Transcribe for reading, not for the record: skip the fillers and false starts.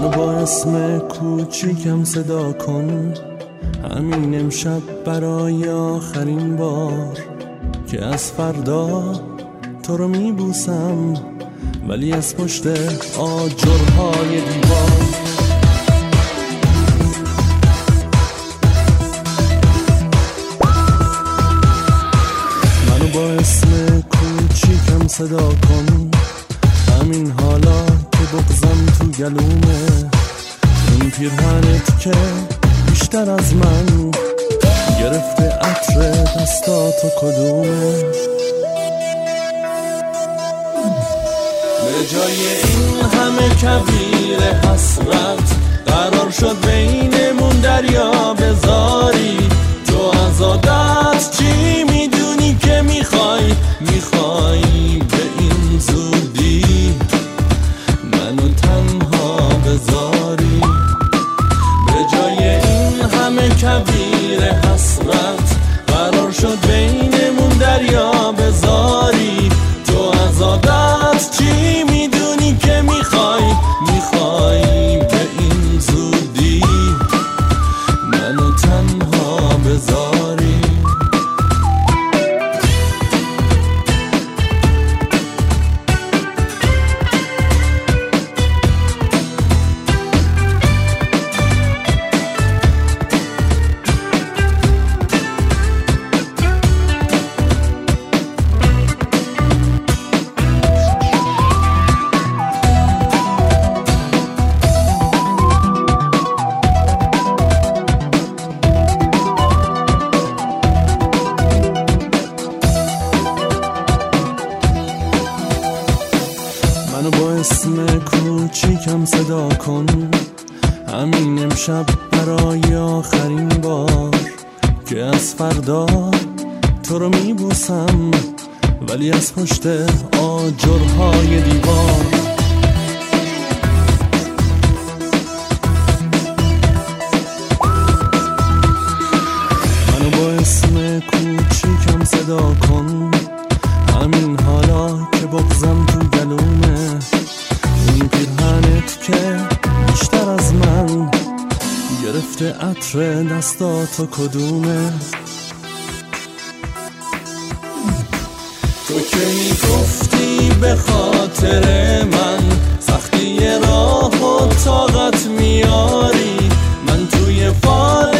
منو با اسم کوچیکم صدا کن، همین امشب برای آخرین بار که از فردا تو رو میبوسم، ولی از پشت آجرهای دیوار. منو با اسم کوچیکم صدا کن، همین حالا که بغضم تو گلومه، این پیرهنت که بیشتر از من گرفته عطر دستاتو کدومه. به جای این همه کویر حسرت قرار شد بینمون دریا بذاری. تو از عادت چی میدونی که میخوای به این زودی منو تنها بذاری. به جای این همه کویر حسرت قرار شد بینمون دریا بذاری. تو از عادت چی میدونی که میخوای به این زودی منو تنها بذاری. منو با اسم کوچیکم صدا کن، همین امشب برای آخرین بار که از فردا تو رو میبوسم، ولی از پشت آجرهای دیوار. منو با اسم کوچیکم صدا کن، همین حالا که بغضم تو گلومه، این پیرهنت که بیشتر از من گرفته عطر دستاتو کدومه. تو که میگفتی به خاطر من سختی راه و طاقت میاری، من توی فال